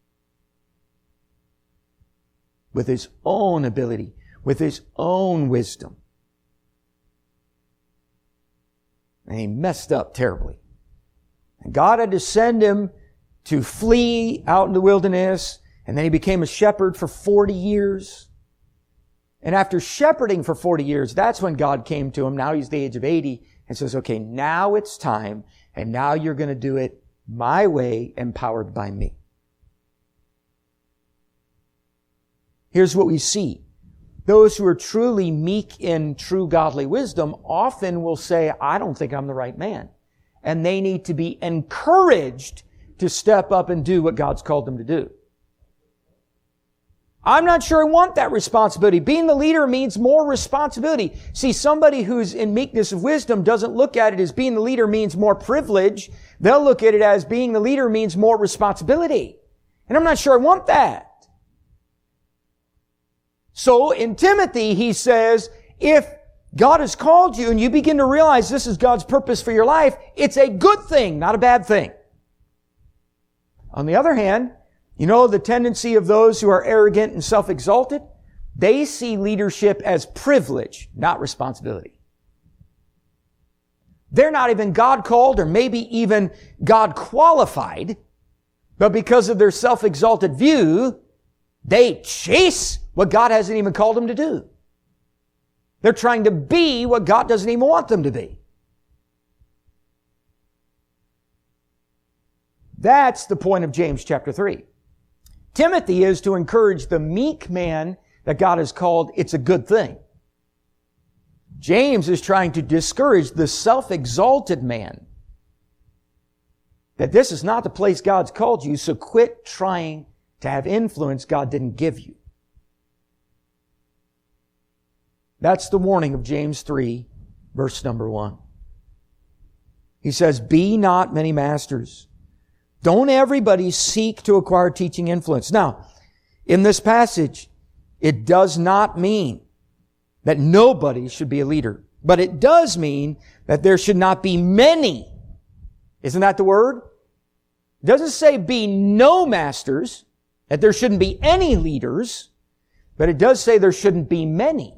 With his own ability, with his own wisdom. And he messed up terribly. And God had to send him to flee out in the wilderness, and then he became a shepherd for forty years. And after shepherding for forty years, that's when God came to him. Now he's the age of eighty and says, okay, now it's time, and now you're going to do it my way, empowered by me. Here's what we see. Those who are truly meek in true godly wisdom often will say, I don't think I'm the right man. And they need to be encouraged to step up and do what God's called them to do. I'm not sure I want that responsibility. Being the leader means more responsibility. See, somebody who's in meekness of wisdom doesn't look at it as being the leader means more privilege. They'll look at it as being the leader means more responsibility. And I'm not sure I want that. So in Timothy, he says, if God has called you and you begin to realize this is God's purpose for your life, it's a good thing, not a bad thing. On the other hand, you know the tendency of those who are arrogant and self-exalted? They see leadership as privilege, not responsibility. They're not even God-called or maybe even God-qualified, but because of their self-exalted view, they chase what God hasn't even called them to do. They're trying to be what God doesn't even want them to be. That's the point of James chapter three. Timothy is to encourage the meek man that God has called. It's a good thing. James is trying to discourage the self-exalted man that this is not the place God's called you, so quit trying to have influence God didn't give you. That's the warning of James three, verse number one. He says, be not many masters. Don't everybody seek to acquire teaching influence. Now, in this passage, it does not mean that nobody should be a leader, but it does mean that there should not be many. Isn't that the word? It doesn't say be no masters, that there shouldn't be any leaders, but it does say there shouldn't be many.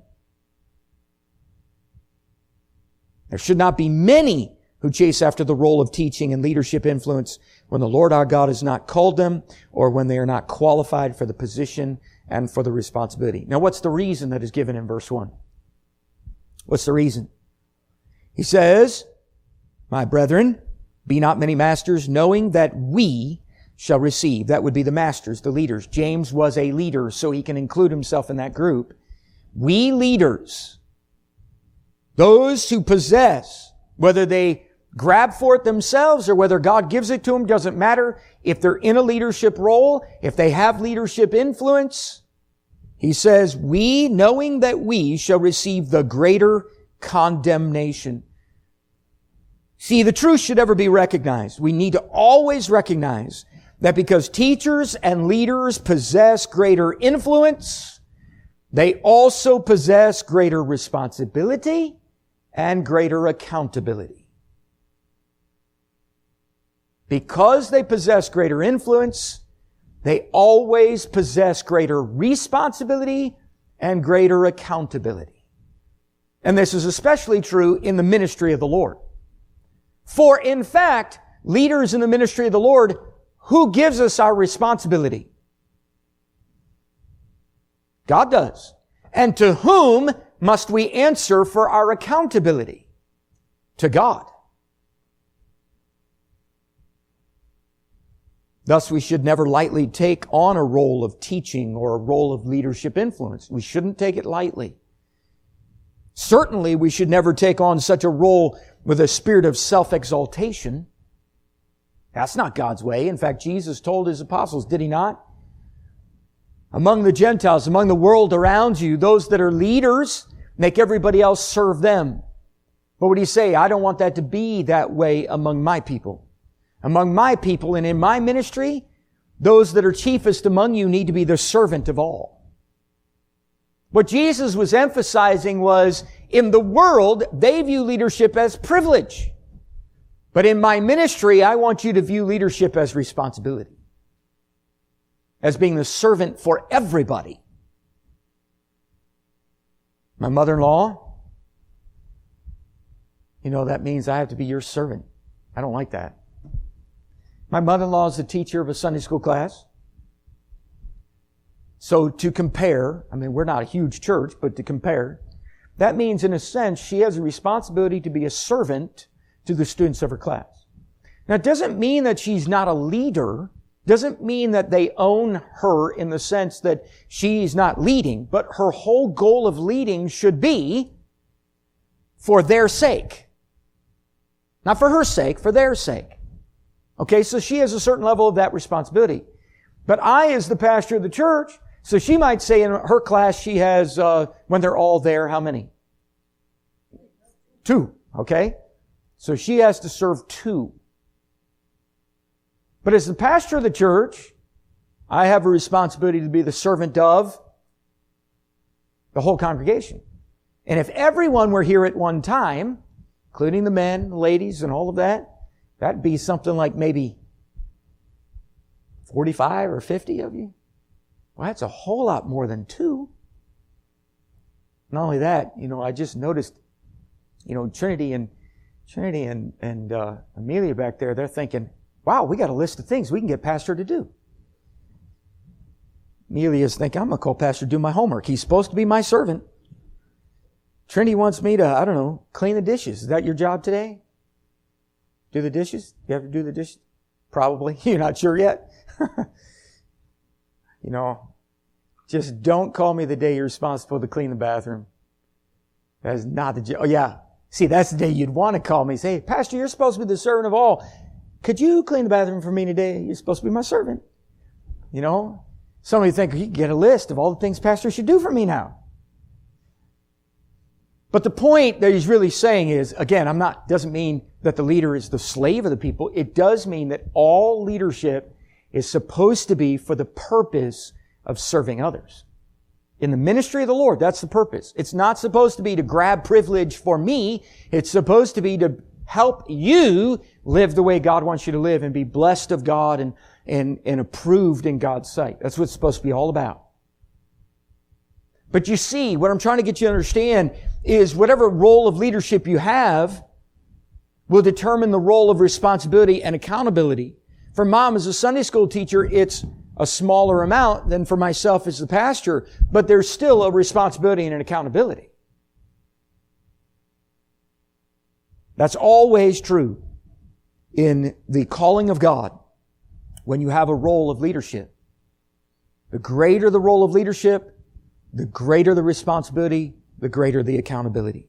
There should not be many who chase after the role of teaching and leadership influence when the Lord our God has not called them or when they are not qualified for the position and for the responsibility. Now, what's the reason that is given in verse one? What's the reason? He says, my brethren, be not many masters, knowing that we shall receive. That would be the masters, the leaders. James was a leader, so he can include himself in that group. We leaders, those who possess, whether they grab for it themselves or whether God gives it to them, doesn't matter. If they're in a leadership role, if they have leadership influence, he says, we, knowing that we shall receive the greater condemnation. See, the truth should ever be recognized. We need to always recognize that because teachers and leaders possess greater influence, they also possess greater responsibility and greater accountability. Because they possess greater influence, they always possess greater responsibility and greater accountability. And this is especially true in the ministry of the Lord. For in fact, leaders in the ministry of the Lord, who gives us our responsibility? God does. And to whom must we answer for our accountability? To God. Thus, we should never lightly take on a role of teaching or a role of leadership influence. We shouldn't take it lightly. Certainly, we should never take on such a role with a spirit of self-exaltation. That's not God's way. In fact, Jesus told His apostles, did He not? Among the Gentiles, among the world around you, those that are leaders, make everybody else serve them. But what do you say? I don't want that to be that way among my people. Among my people and in my ministry, those that are chiefest among you need to be the servant of all. What Jesus was emphasizing was, in the world, they view leadership as privilege. But in my ministry, I want you to view leadership as responsibility. As being the servant for everybody. My mother-in-law, you know, that means I have to be your servant. I don't like that. My mother-in-law is the teacher of a Sunday school class. So to compare, I mean, we're not a huge church, but to compare, that means in a sense she has a responsibility to be a servant to the students of her class. Now, it doesn't mean that she's not a leader. Doesn't mean that they own her in the sense that she's not leading, but her whole goal of leading should be for their sake. Not for her sake, for their sake. Okay, so she has a certain level of that responsibility. But I, as the pastor of the church, So she might say in her class she has, uh, when they're all there, how many? Two, okay? So she has to serve two. But as the pastor of the church, I have a responsibility to be the servant of the whole congregation. And if everyone were here at one time, including the men, the ladies, and all of that, that'd be something like maybe forty-five or fifty of you. Well, that's a whole lot more than two. Not only that, you know, I just noticed, you know, Trinity and Trinity and, and uh, Amelia back there, they're thinking, wow, we got a list of things we can get Pastor to do. Amelia's thinking, I'm going to call Pastor to do my homework. He's supposed to be my servant. Trinity wants me to, I don't know, clean the dishes. Is that your job today? Do the dishes? You have to do the dishes? Probably. You're not sure yet? You know, just don't call me the day you're responsible to clean the bathroom. That is not the job. Oh, yeah. See, that's the day you'd want to call me. Say, hey, Pastor, you're supposed to be the servant of all. Could you clean the bathroom for me today? You're supposed to be my servant. You know, some of you think, you can get a list of all the things Pastor should do for me now. But the point that he's really saying is, again, I'm not, doesn't mean that the leader is the slave of the people. It does mean that all leadership is supposed to be for the purpose of serving others. In the ministry of the Lord, that's the purpose. It's not supposed to be to grab privilege for me. It's supposed to be to help you live the way God wants you to live and be blessed of God and, and, and approved in God's sight. That's what it's supposed to be all about. But you see, what I'm trying to get you to understand is whatever role of leadership you have will determine the role of responsibility and accountability. For Mom as a Sunday school teacher, it's a smaller amount than for myself as the pastor, but there's still a responsibility and an accountability. That's always true in the calling of God when you have a role of leadership. The greater the role of leadership, the greater the responsibility, the greater the accountability.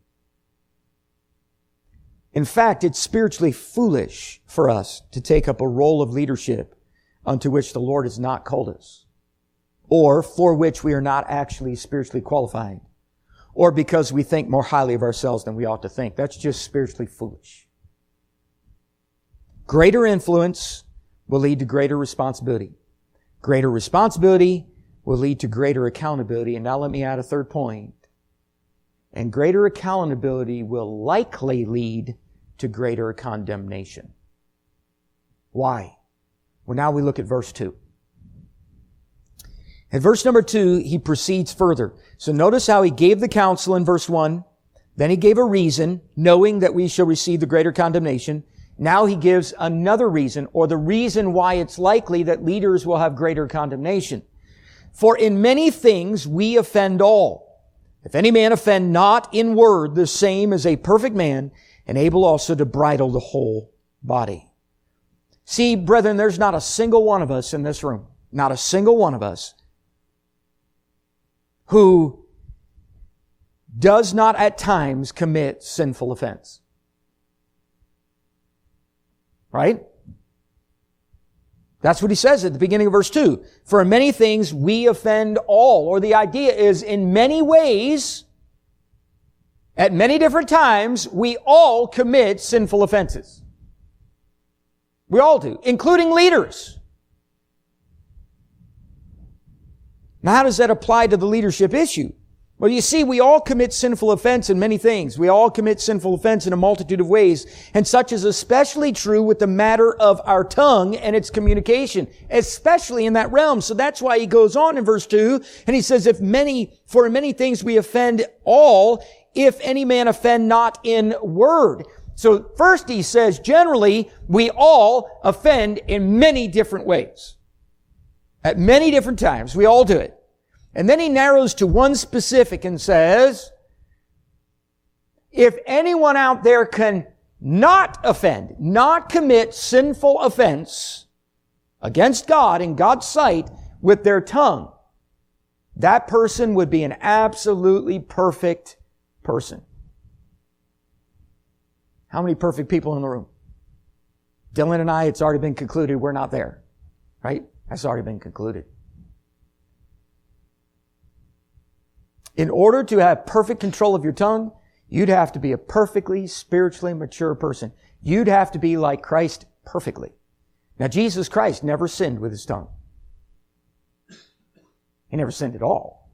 In fact, it's spiritually foolish for us to take up a role of leadership unto which the Lord has not called us, or for which we are not actually spiritually qualified, or because we think more highly of ourselves than we ought to think. That's just spiritually foolish. Greater influence will lead to greater responsibility. Greater responsibility will lead to greater accountability. And now let me add a third point. And greater accountability will likely lead to greater condemnation. Why? Well, now we look at verse two. In verse number two, he proceeds further. So notice how he gave the counsel in verse one. Then he gave a reason, knowing that we shall receive the greater condemnation. Now he gives another reason, or the reason why it's likely that leaders will have greater condemnation. For in many things we offend all. If any man offend not in word, the same is a perfect man, and able also to bridle the whole body. See, brethren, there's not a single one of us in this room, not a single one of us, who does not at times commit sinful offense. Right? That's what he says at the beginning of verse two. For in many things we offend all. Or the idea is in many ways, at many different times, we all commit sinful offenses. We all do, including leaders. Now, how does that apply to the leadership issue? Well, you see, we all commit sinful offense in many things. We all commit sinful offense in a multitude of ways, and such is especially true with the matter of our tongue and its communication, especially in that realm. So that's why he goes on in verse two, and he says, if many, for in many things we offend all, if any man offend not in word. So first he says, generally, we all offend in many different ways. At many different times, we all do it. And then he narrows to one specific and says, if anyone out there can not offend, not commit sinful offense against God in God's sight with their tongue, that person would be an absolutely perfect person. How many perfect people in the room? Dylan and I, it's already been concluded we're not there. Right? That's already been concluded. In order to have perfect control of your tongue, you'd have to be a perfectly spiritually mature person. You'd have to be like Christ perfectly. Now, Jesus Christ never sinned with his tongue. He never sinned at all.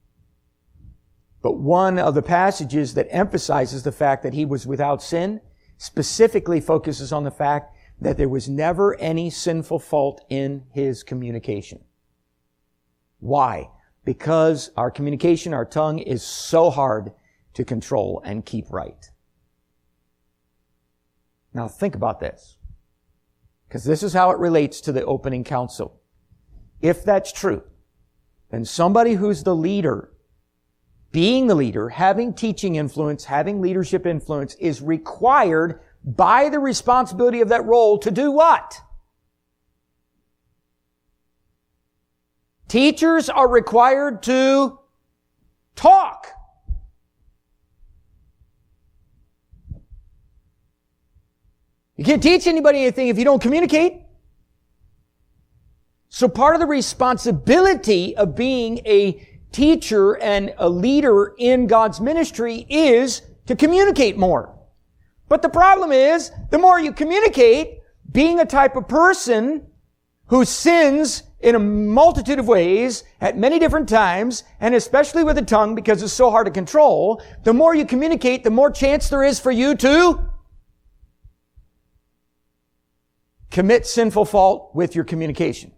But one of the passages that emphasizes the fact that he was without sin specifically focuses on the fact that there was never any sinful fault in his communication. Why? Because our communication, our tongue, is so hard to control and keep right. Now think about this, because this is how it relates to the opening counsel. If that's true, then somebody who's the leader, being the leader, having teaching influence, having leadership influence, is required by the responsibility of that role to do what? Teachers are required to talk. You can't teach anybody anything if you don't communicate. So part of the responsibility of being a teacher and a leader in God's ministry is to communicate more. But the problem is, the more you communicate, being a type of person who sins in a multitude of ways at many different times, and especially with the tongue because it's so hard to control, the more you communicate, the more chance there is for you to commit sinful fault with your communication.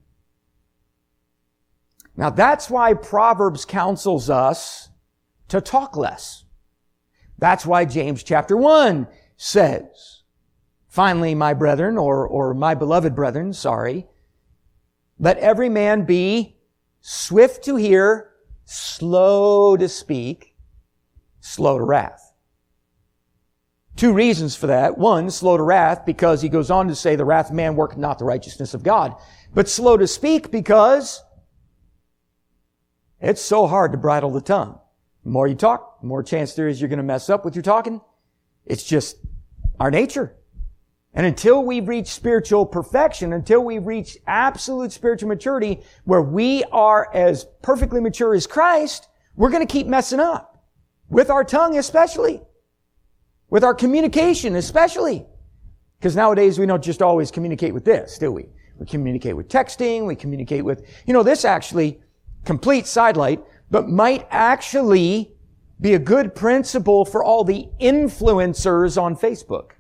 Now that's why Proverbs counsels us to talk less. That's why James chapter one says, finally, my brethren, or, or my beloved brethren, sorry, let every man be swift to hear, slow to speak, slow to wrath. Two reasons for that. One, slow to wrath, because he goes on to say the wrath of man worketh not the righteousness of God. But slow to speak because it's so hard to bridle the tongue. The more you talk, the more chance there is you're going to mess up with your talking. It's just our nature. And until we reach spiritual perfection, until we reach absolute spiritual maturity, where we are as perfectly mature as Christ, we're going to keep messing up. With our tongue especially. With our communication especially. Because nowadays we don't just always communicate with this, do we? We communicate with texting, we communicate with, you know, this actually, complete sidelight, but might actually be a good principle for all the influencers on Facebook.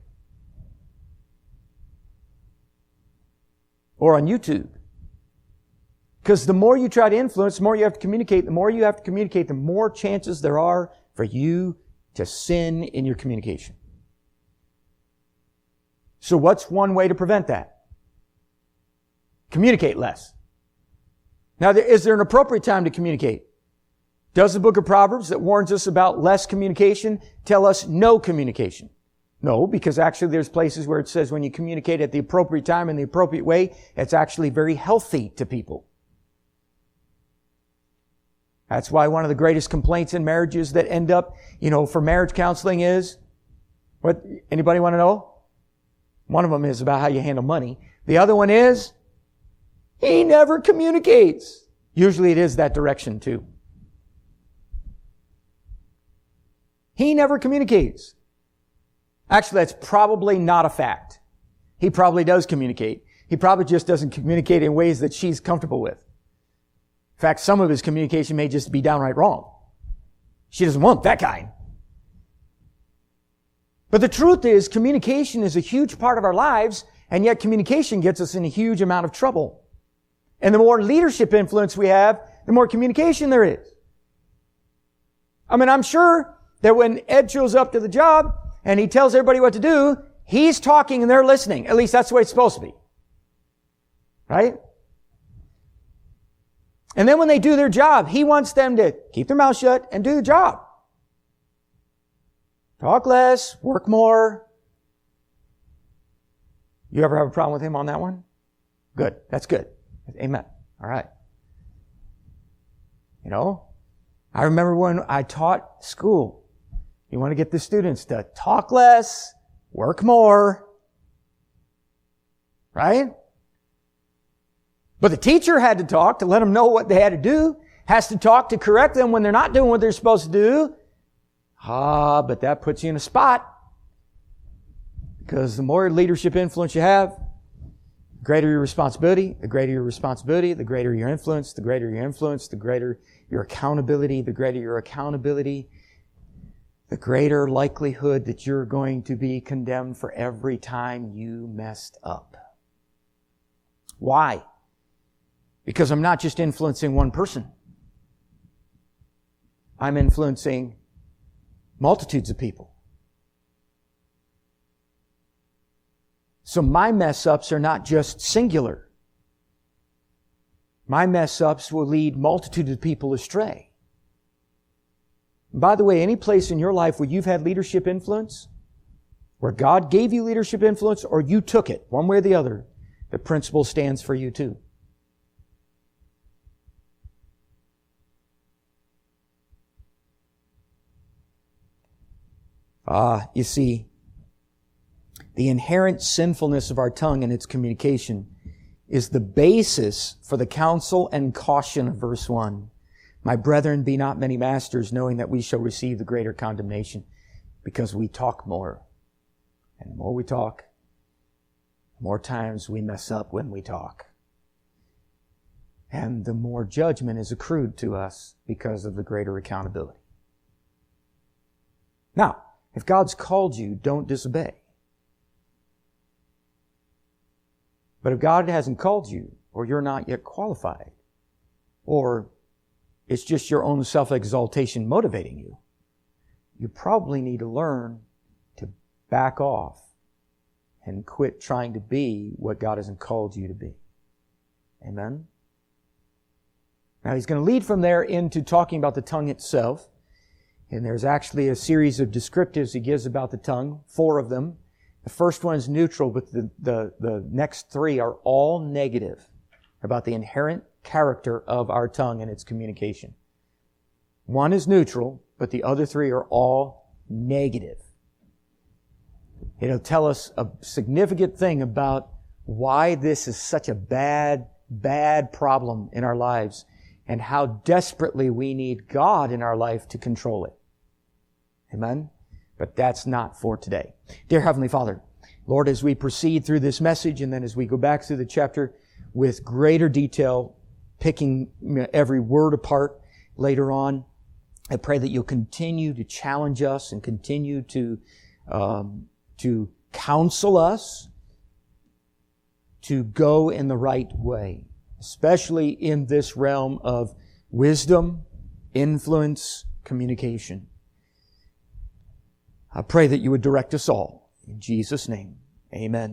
Or on YouTube. Because the more you try to influence, the more you have to communicate, the more you have to communicate, the more chances there are for you to sin in your communication. So what's one way to prevent that? Communicate less. Now, is there an appropriate time to communicate? Does the book of Proverbs that warns us about less communication tell us no communication? No, because actually there's places where it says when you communicate at the appropriate time in the appropriate way, it's actually very healthy to people. That's why one of the greatest complaints in marriages that end up, you know, for marriage counseling is, what, anybody want to know? One of them is about how you handle money. The other one is, he never communicates. Usually it is that direction too. He never communicates. Actually, that's probably not a fact. He probably does communicate. He probably just doesn't communicate in ways that she's comfortable with. In fact, some of his communication may just be downright wrong. She doesn't want that kind. But the truth is, communication is a huge part of our lives, and yet communication gets us in a huge amount of trouble. And the more leadership influence we have, the more communication there is. I mean, I'm sure that when Ed shows up to the job and he tells everybody what to do, he's talking and they're listening. At least that's the way it's supposed to be. Right? And then when they do their job, he wants them to keep their mouth shut and do the job. Talk less, work more. You ever have a problem with him on that one? Good. That's good. Amen. All right. You know, I remember when I taught school, you want to get the students to talk less, work more. Right? But the teacher had to talk to let them know what they had to do, has to talk to correct them when they're not doing what they're supposed to do. Ah, but that puts you in a spot. Because the more leadership influence you have, the greater your responsibility, the greater your responsibility, the greater your influence, the greater your influence, the greater your accountability, the greater your accountability, the greater likelihood that you're going to be condemned for every time you messed up. Why? Because I'm not just influencing one person. I'm influencing multitudes of people. So my mess-ups are not just singular. My mess-ups will lead multitudes of people astray. And by the way, any place in your life where you've had leadership influence, where God gave you leadership influence, or you took it, one way or the other, the principle stands for you too. Ah, you see, the inherent sinfulness of our tongue and its communication is the basis for the counsel and caution of verse one. My brethren, be not many masters, knowing that we shall receive the greater condemnation, because we talk more. And the more we talk, the more times we mess up when we talk. And the more judgment is accrued to us because of the greater accountability. Now, if God's called you, don't disobey. But if God hasn't called you, or you're not yet qualified, or it's just your own self-exaltation motivating you, you probably need to learn to back off and quit trying to be what God hasn't called you to be. Amen? Now he's going to lead from there into talking about the tongue itself. And there's actually a series of descriptives he gives about the tongue, four of them. The first one is neutral, but the, the, the next three are all negative about the inherent character of our tongue and its communication. One is neutral, but the other three are all negative. It'll tell us a significant thing about why this is such a bad, bad problem in our lives and how desperately we need God in our life to control it. Amen? But that's not for today. Dear Heavenly Father, Lord, as we proceed through this message and then as we go back through the chapter with greater detail, picking every word apart later on, I pray that you'll continue to challenge us and continue to, um, to counsel us to go in the right way, especially in this realm of wisdom, influence, communication. I pray that you would direct us all. In Jesus' name, amen.